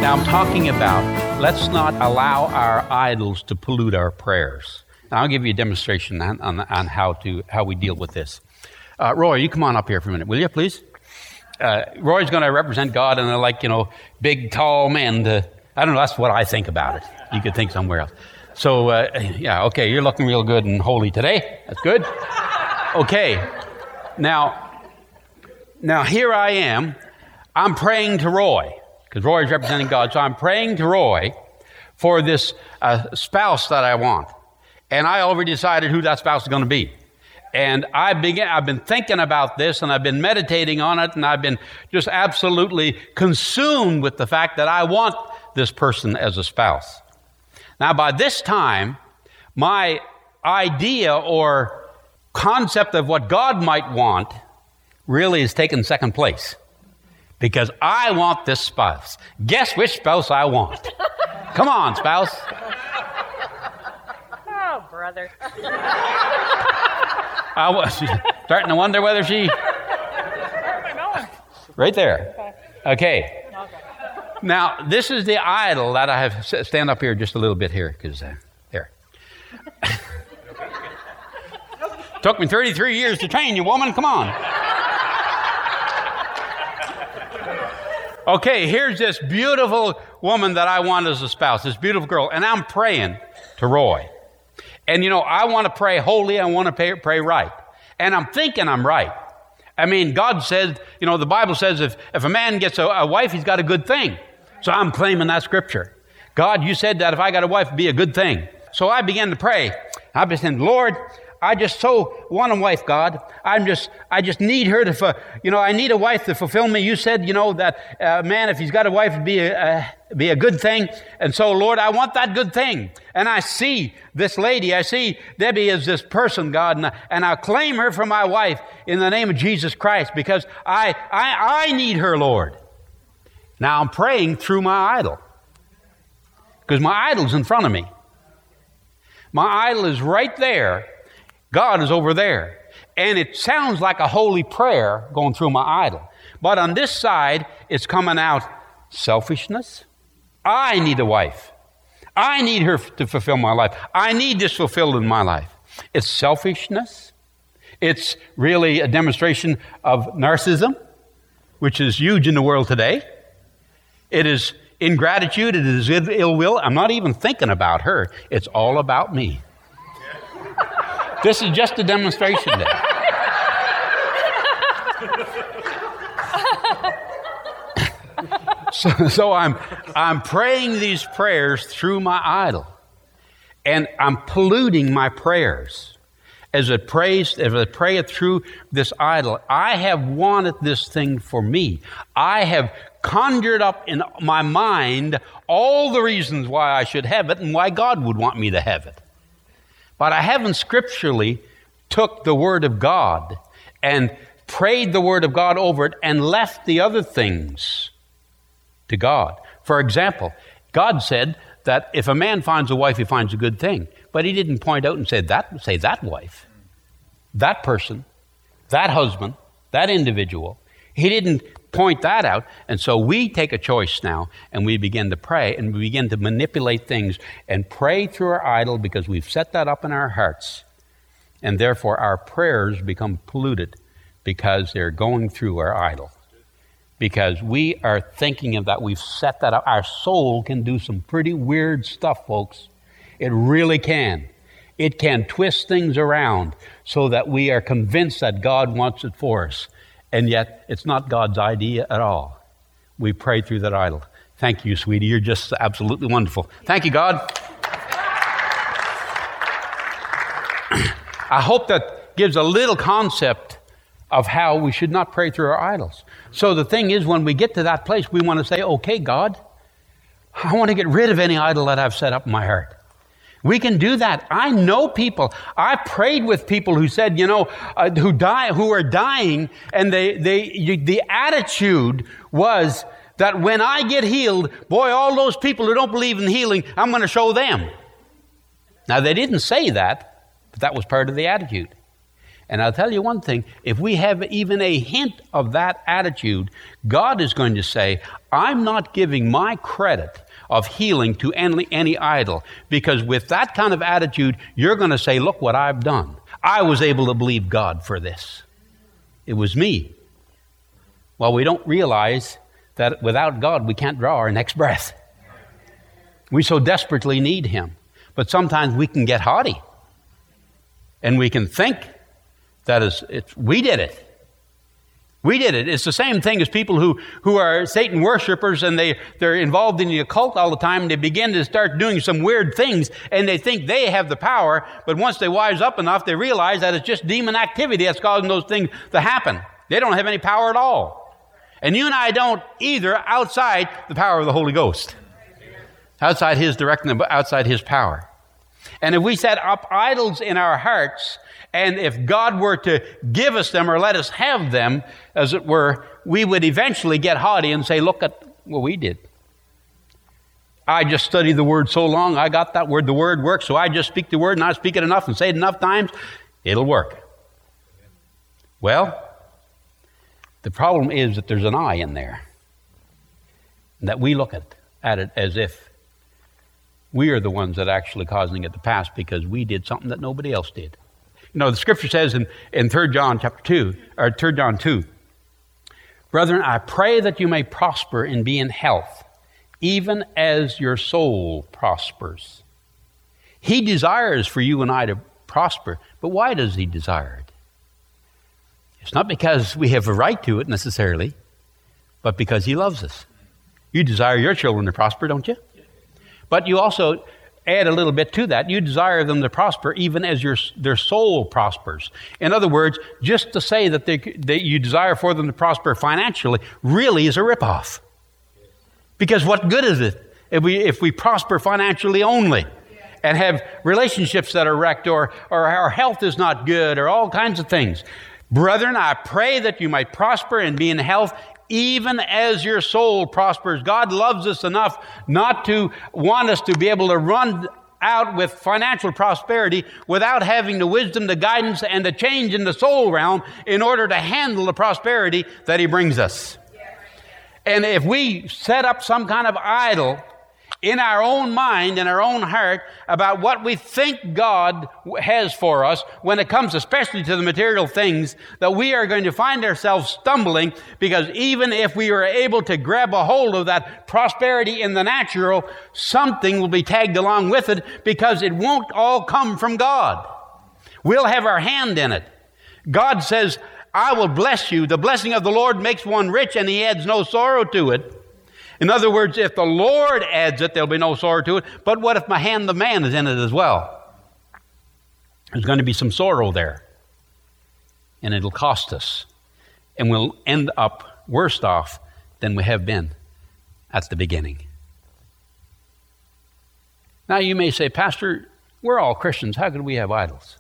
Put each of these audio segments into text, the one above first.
Now, I'm talking about let's not allow our idols to pollute our prayers. Now, I'll give you a demonstration on how we deal with this. Roy, you come on up here for a minute, will you, please? Roy's going to represent God, and they're like, big, tall men. I don't know, that's what I think about it. You could think somewhere else. So, okay, you're looking real good and holy today. That's good. Okay. Now here I am. I'm praying to Roy, because Roy is representing God. So I'm praying to Roy for this spouse that I want. And I already decided who that spouse is going to be. And I've been thinking about this, and I've been meditating on it, and I've been just absolutely consumed with the fact that I want this person as a spouse. Now, by this time, my idea or concept of what God might want really has taken second place, because I want this spouse. Guess which spouse I want? Come on, spouse. Oh, brother. I was starting to wonder whether she... Right there. Okay. Now, this is the idol that I have... Stand up here just a little bit here, because... there. Took me 33 years to train you, woman. Come on. Okay, here's this beautiful woman that I want as a spouse, this beautiful girl, and I'm praying to Roy. And, I want to pray holy, I want to pray right. And I'm thinking I'm right. I mean, God says, the Bible says if a man gets a wife, he's got a good thing. So I'm claiming that scripture. God, you said that if I got a wife, it'd be a good thing. So I began to pray. I've been saying, Lord, I just so want a wife, God. I just need her to, I need a wife to fulfill me. You said, that man, if he's got a wife, it'd be a good thing. And so, Lord, I want that good thing. And I see this lady, I see Debbie as this person, God, and I'll claim her for my wife in the name of Jesus Christ, because I need her, Lord. Now I'm praying through my idol, because my idol's in front of me. My idol is right there. God is over there. And it sounds like a holy prayer going through my idol. But on this side, it's coming out selfishness. I need a wife. I need her to fulfill my life. I need this fulfilled in my life. It's selfishness. It's really a demonstration of narcissism, which is huge in the world today. It is ingratitude. It is ill will. I'm not even thinking about her. It's all about me. This is just a demonstration there. So I'm praying these prayers through my idol, and I'm polluting my prayers as I pray it through this idol. I have wanted this thing for me. I have conjured up in my mind all the reasons why I should have it and why God would want me to have it. But I haven't scripturally took the Word of God and prayed the Word of God over it and left the other things to God. For example, God said that if a man finds a wife, he finds a good thing. But he didn't point out and say that wife, that person, that husband, that individual. He didn't point that out. And so we take a choice now, and we begin to pray, and we begin to manipulate things and pray through our idol, because we've set that up in our hearts. And therefore our prayers become polluted because they're going through our idol. Because we are thinking of that, we've set that up. Our soul can do some pretty weird stuff, folks. It really can. It can twist things around so that we are convinced that God wants it for us. And yet, it's not God's idea at all. We pray through that idol. Thank you, sweetie. You're just absolutely wonderful. Thank you, God. I hope that gives a little concept of how we should not pray through our idols. So the thing is, when we get to that place, we want to say, okay, God, I want to get rid of any idol that I've set up in my heart. We can do that. I know people. I prayed with people who said, who are dying, and the attitude was that when I get healed, boy, all those people who don't believe in healing, I'm going to show them. Now, they didn't say that, but that was part of the attitude. And I'll tell you one thing, if we have even a hint of that attitude, God is going to say, I'm not giving my credit of healing to any idol, because with that kind of attitude, you're going to say, look what I've done. I was able to believe God for this. It was me. Well, we don't realize that without God, we can't draw our next breath. We so desperately need Him. But sometimes we can get haughty, and we can think that we did it. We did it. It's the same thing as people who are Satan worshipers, and they're involved in the occult all the time, and they begin to start doing some weird things, and they think they have the power, but once they wise up enough, they realize that it's just demon activity that's causing those things to happen. They don't have any power at all. And you and I don't either, outside the power of the Holy Ghost. Outside His direction, outside His power. And if we set up idols in our hearts, and if God were to give us them or let us have them, as it were, we would eventually get haughty and say, look at what we did. I just studied the Word so long, I got that word, the Word works, so I just speak the Word, and I speak it enough and say it enough times, it'll work. Well, the problem is that there's an I in there, and that we look at it as if we are the ones that are actually causing it to pass because we did something that nobody else did. You know, the Scripture says in 3 John chapter 2, or 3 John 2, Brethren, I pray that you may prosper and be in health, even as your soul prospers. He desires for you and I to prosper, but why does He desire it? It's not because we have a right to it necessarily, but because He loves us. You desire your children to prosper, don't you? But you also add a little bit to that. You desire them to prosper even as their soul prospers. In other words, just to say that you desire for them to prosper financially really is a ripoff. Because what good is it if we prosper financially only and have relationships that are wrecked or our health is not good or all kinds of things? Brethren, I pray that you might prosper and be in health even as your soul prospers. God loves us enough not to want us to be able to run out with financial prosperity without having the wisdom, the guidance, and the change in the soul realm in order to handle the prosperity that He brings us. And if we set up some kind of idol in our own mind, in our own heart, about what we think God has for us when it comes especially to the material things, that we are going to find ourselves stumbling, because even if we are able to grab a hold of that prosperity in the natural, something will be tagged along with it, because it won't all come from God. We'll have our hand in it. God says, I will bless you. The blessing of the Lord makes one rich, and He adds no sorrow to it. In other words, if the Lord adds it, there'll be no sorrow to it. But what if my hand of man is in it as well? There's going to be some sorrow there. And it'll cost us. And we'll end up worse off than we have been at the beginning. Now you may say, Pastor, we're all Christians. How could we have idols?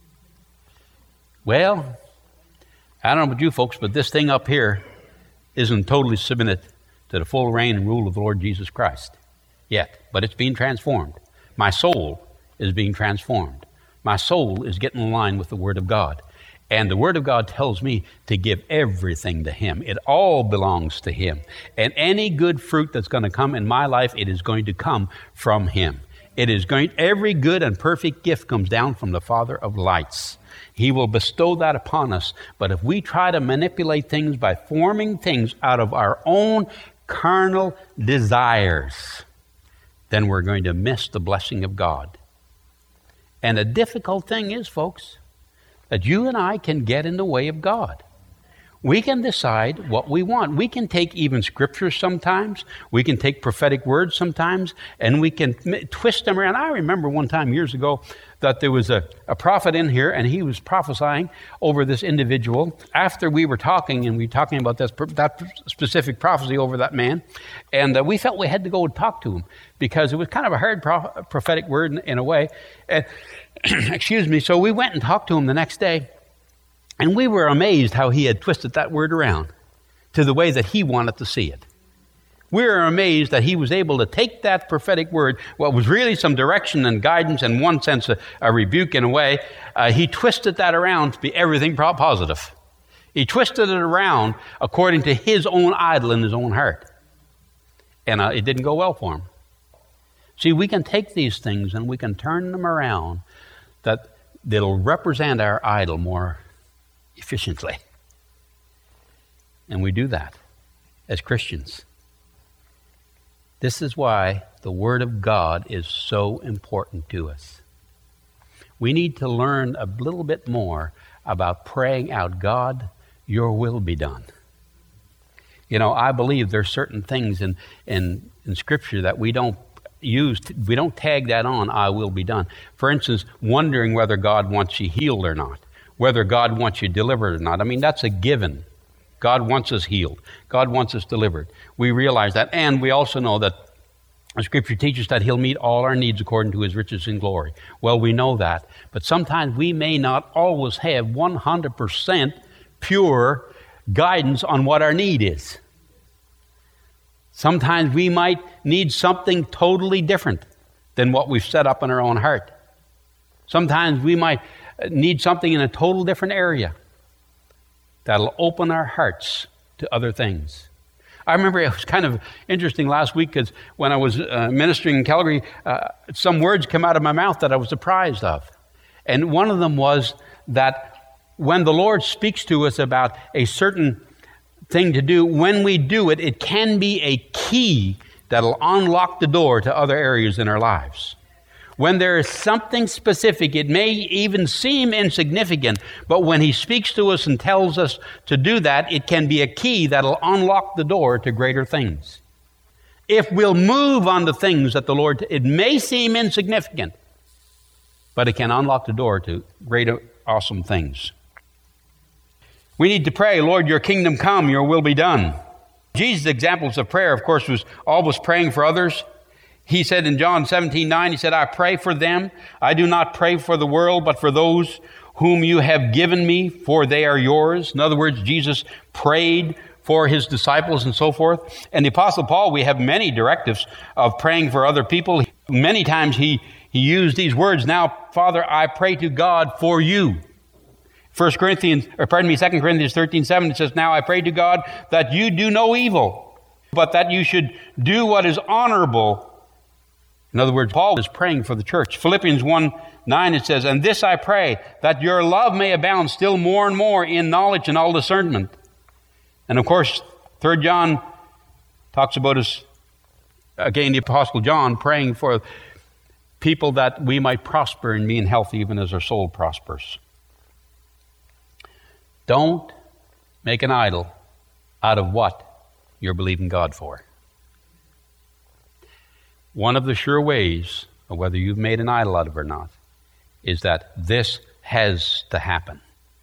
Well, I don't know about you folks, but this thing up here isn't totally submitted to the full reign and rule of the Lord Jesus Christ yet, but it's being transformed. My soul is being transformed. My soul is getting in line with the Word of God. And the Word of God tells me to give everything to Him. It all belongs to Him. And any good fruit that's going to come in my life, it is going to come from Him. Every good and perfect gift comes down from the Father of lights. He will bestow that upon us. But if we try to manipulate things by forming things out of our own carnal desires, then we're going to miss the blessing of God. And the difficult thing is, folks, that you and I can get in the way of God. We can decide what we want. We can take even scriptures sometimes. We can take prophetic words sometimes, and we can twist them around. I remember one time years ago that there was a prophet in here, and he was prophesying over this individual after we were talking, and we were talking about that specific prophecy over that man. And we felt we had to go and talk to him because it was kind of a hard prophetic word in a way. Excuse me. So we went and talked to him the next day. And we were amazed how he had twisted that word around to the way that he wanted to see it. We are amazed that he was able to take that prophetic word, what was really some direction and guidance, in one sense a rebuke in a way, he twisted that around to be everything positive. He twisted it around according to his own idol in his own heart. And it didn't go well for him. See, we can take these things and we can turn them around that'll represent our idol more efficiently. And we do that as Christians. This is why the Word of God is so important to us. We need to learn a little bit more about praying out, God, your will be done. You know, I believe there's certain things in Scripture that we don't use, we don't tag that on, I will be done. For instance, wondering whether God wants you healed or not, whether God wants you delivered or not. I mean, that's a given. God wants us healed. God wants us delivered. We realize that, and we also know that the Scripture teaches that He'll meet all our needs according to His riches and glory. Well, we know that, but sometimes we may not always have 100% pure guidance on what our need is. Sometimes we might need something totally different than what we've set up in our own heart. Sometimes we might need something in a total different area that'll open our hearts to other things. I remember it was kind of interesting last week because when I was ministering in Calgary, some words came out of my mouth that I was surprised of. And one of them was that when the Lord speaks to us about a certain thing to do, when we do it, it can be a key that'll unlock the door to other areas in our lives. When there is something specific, it may even seem insignificant, but when He speaks to us and tells us to do that, it can be a key that'll unlock the door to greater things. If we'll move on the things that the Lord, it may seem insignificant, but it can unlock the door to greater, awesome things. We need to pray, Lord, your kingdom come, your will be done. Jesus' examples of prayer, of course, was always praying for others. He said in John 17:9, he said, I pray for them. I do not pray for the world, but for those whom you have given me, for they are yours. In other words, Jesus prayed for his disciples and so forth. And the Apostle Paul, we have many directives of praying for other people. Many times he used these words, now, Father, I pray to God for you. 2 Corinthians 13:7, it says, now I pray to God that you do no evil, but that you should do what is honorable. In other words, Paul is praying for the church. Philippians 1:9, it says, and this I pray, that your love may abound still more and more in knowledge and all discernment. And of course, 3 John talks about us, again, the Apostle John praying for people that we might prosper and being healthy even as our soul prospers. Don't make an idol out of what you're believing God for. One of the sure ways of whether you've made an idol out of it or not is that this has to happen.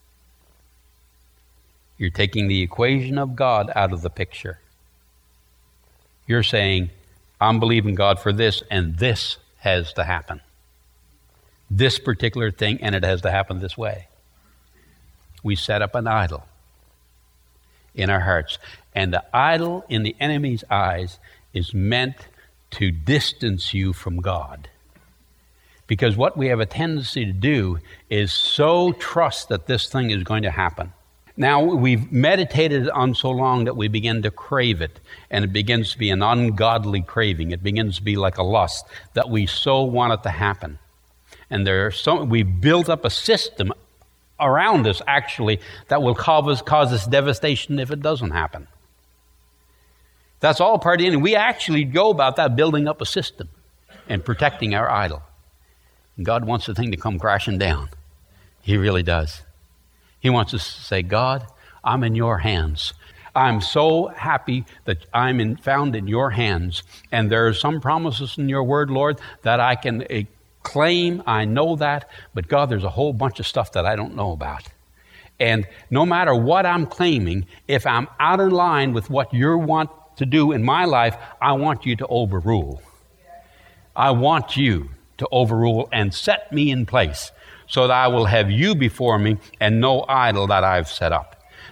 You're taking the equation of God out of the picture. You're saying, I'm believing God for this, and this has to happen. This particular thing, and it has to happen this way. We set up an idol in our hearts. And the idol in the enemy's eyes is meant to distance you from God. Because what we have a tendency to do is so trust that this thing is going to happen. Now, we've meditated on so long that we begin to crave it, and it begins to be an ungodly craving. It begins to be like a lust that we so want it to happen. And we've built up a system around us, actually, that will cause us devastation if it doesn't happen. That's all part of it. And we actually go about that, building up a system and protecting our idol. And God wants the thing to come crashing down. He really does. He wants us to say, God, I'm in your hands. I'm so happy that I'm found in your hands. And there are some promises in your word, Lord, that I can claim. I know that. But God, there's a whole bunch of stuff that I don't know about. And no matter what I'm claiming, if I'm out of line with what you want to do in my life, I want you to overrule. I want you to overrule and set me in place so that I will have you before me and no idol that I've set up.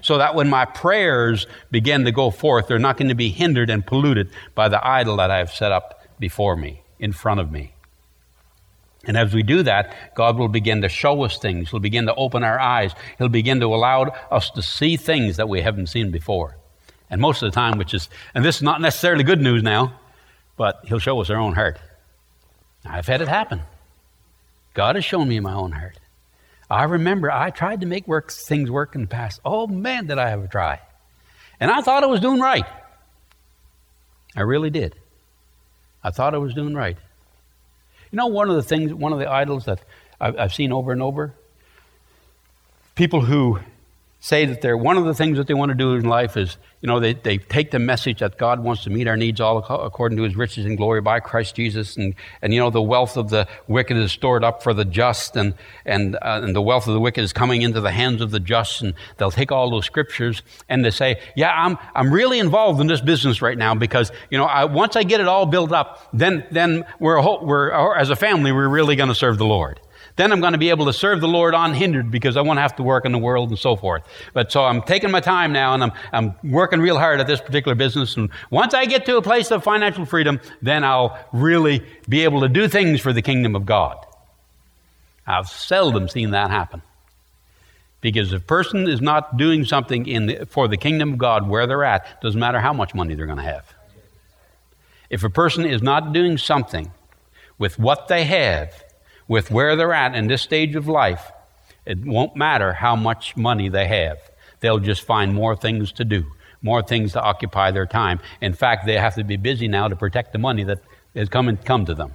so that when my prayers begin to go forth, they're not going to be hindered and polluted by the idol that I have set up before me, in front of me. And as we do that, God will begin to show us things. He'll begin to open our eyes. He'll begin to allow us to see things that we haven't seen before. And most of the time, and this is not necessarily good news now, but He'll show us our own heart. I've had it happen. God has shown me my own heart. I remember I tried to make things work in the past. Oh man, did I ever try. And I thought I was doing right. I really did. I thought I was doing right. You know, one of the idols that I've seen over and over, people who say that one of the things that they want to do in life is, they take the message that God wants to meet our needs all according to His riches and glory by Christ Jesus, and the wealth of the wicked is stored up for the just, and the wealth of the wicked is coming into the hands of the just, and they'll take all those scriptures and they say, yeah, I'm really involved in this business right now because once I get it all built up, then we're as a family we're really going to serve the Lord. Then I'm going to be able to serve the Lord unhindered because I won't have to work in the world and so forth. But so I'm taking my time now, and I'm working real hard at this particular business. And once I get to a place of financial freedom, then I'll really be able to do things for the kingdom of God. I've seldom seen that happen. Because if a person is not doing something for the kingdom of God where they're at, doesn't matter how much money they're going to have. If a person is not doing something with what they have, with where they're at in this stage of life, it won't matter how much money they have. They'll just find more things to do, more things to occupy their time. In fact, they have to be busy now to protect the money that has come to them.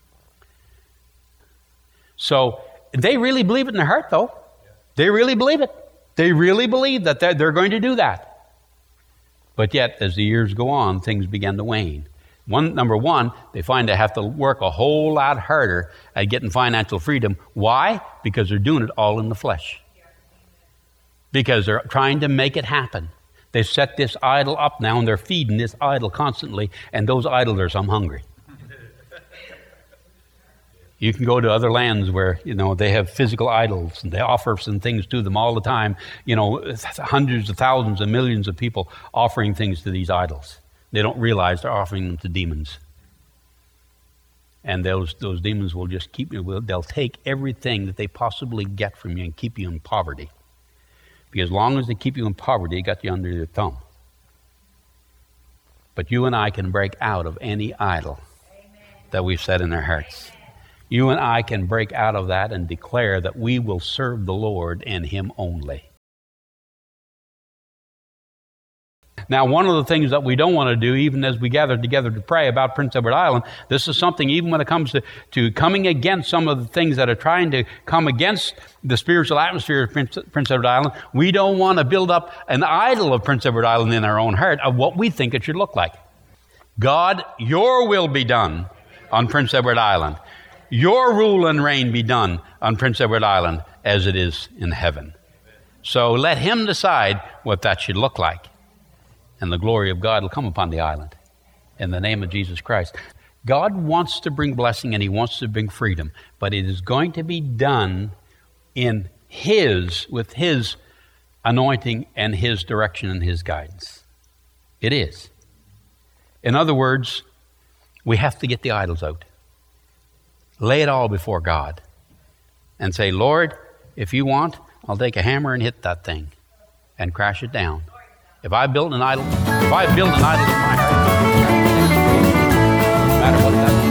So they really believe it in their heart, though. They really believe it. They really believe that they're going to do that. But yet, as the years go on, things begin to wane. Number one, they find they have to work a whole lot harder at getting financial freedom. Why? Because they're doing it all in the flesh. Because they're trying to make it happen. They've set this idol up now, and they're feeding this idol constantly, and those idlers, I'm hungry. You can go to other lands where, they have physical idols, and they offer some things to them all the time. Hundreds of thousands and millions of people offering things to these idols. They don't realize they're offering them to demons. And those demons will just keep you. They'll take everything that they possibly get from you and keep you in poverty. Because as long as they keep you in poverty, they got you under their thumb. But you and I can break out of any idol that we've set in our hearts. You and I can break out of that and declare that we will serve the Lord and Him only. Now, one of the things that we don't want to do, even as we gather together to pray about Prince Edward Island, this is something, even when it comes to coming against some of the things that are trying to come against the spiritual atmosphere of Prince Edward Island, we don't want to build up an idol of Prince Edward Island in our own heart of what we think it should look like. God, your will be done on Prince Edward Island. Your rule and reign be done on Prince Edward Island as it is in heaven. So let Him decide what that should look like. And the glory of God will come upon the island in the name of Jesus Christ. God wants to bring blessing and He wants to bring freedom, but it is going to be done with His anointing and His direction and His guidance. It is. In other words, we have to get the idols out. Lay it all before God and say, Lord, if you want, I'll take a hammer and hit that thing and crash it down. If I build an idol in my heart, no matter what that is.